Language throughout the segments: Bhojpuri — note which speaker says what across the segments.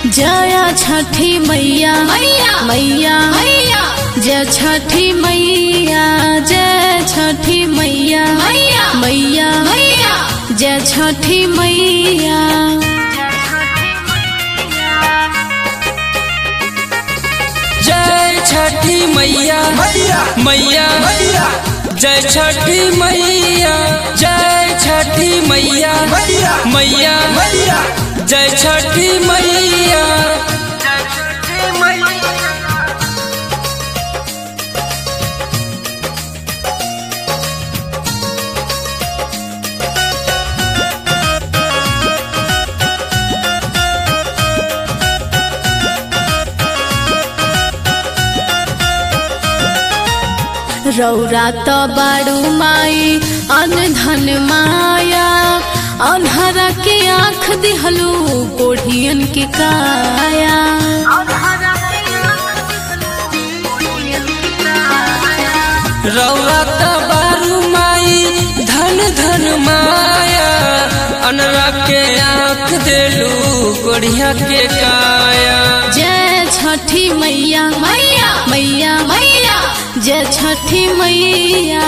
Speaker 1: जया छठी मैया मैया मैया मैया, जय छठी मैया, जय छठी मैया मैया मैया मैया, जय छठी मैया।
Speaker 2: जय छठी मैया मैया मैया मैया, जय छठी मैया, जय छठी मैया मैया मैया मैया, जय छठी मैया।
Speaker 1: रौरा तो बाड़ू माई अनधन माया, अनहरा के आँख दिहलू कोढ़ियन के काया।
Speaker 2: रौरा तो बारू माई धन धन माया, अनरा के आँख देलू कोढ़िया के काया।
Speaker 1: जय छठी मैया मैया मैया मैया, जय छठी मैया।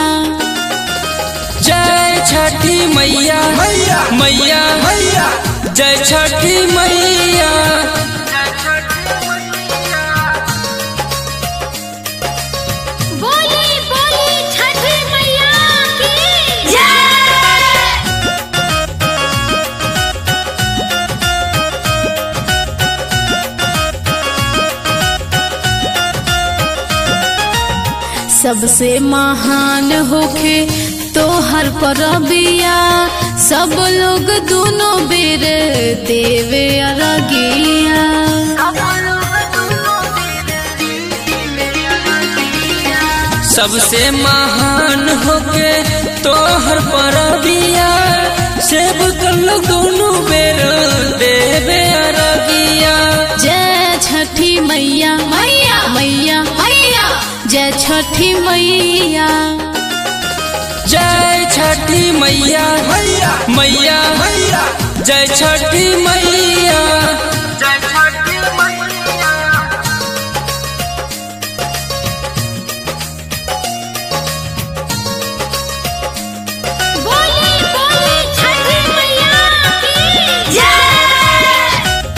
Speaker 2: जय छठी मैया मैया मैया मैया, जय छठी मैया।
Speaker 1: बोली बोली छठी मैया की जय। सबसे महान होखे तोहर परबिया, सब लोग दोनों बेर देवे अरगिया।
Speaker 2: सबसे महान होके तोहर परबिया, सेब कल दोनों बेर देवे अरगिया।
Speaker 1: जय छठी मैया मैया मैया मैया, जय छठी मैया।
Speaker 2: जय छठी मैया मैया मैया मैया, जय छठी मैया।
Speaker 1: बोली बोली छठी मैया की जय।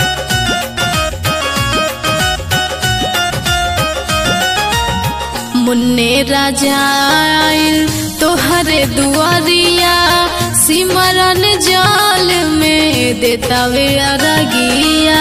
Speaker 1: मुन्ने राजा आइल तोहरे दुआरिया, सिमरन जाल में देता वे अरगिया।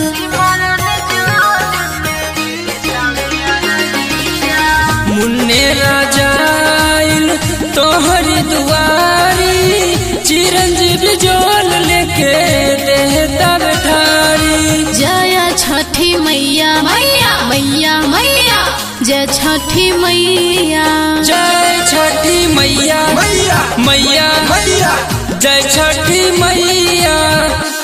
Speaker 2: मुन्ने राजा आइल तोहरी दुआरी, चिरंजीव जोल लेके देता बैठारी।
Speaker 1: जय छठी मैया मैया मैया मैया, जय छठी मैया।
Speaker 2: जय छठी मैया मैया मैया मैया, जय छठी मैया।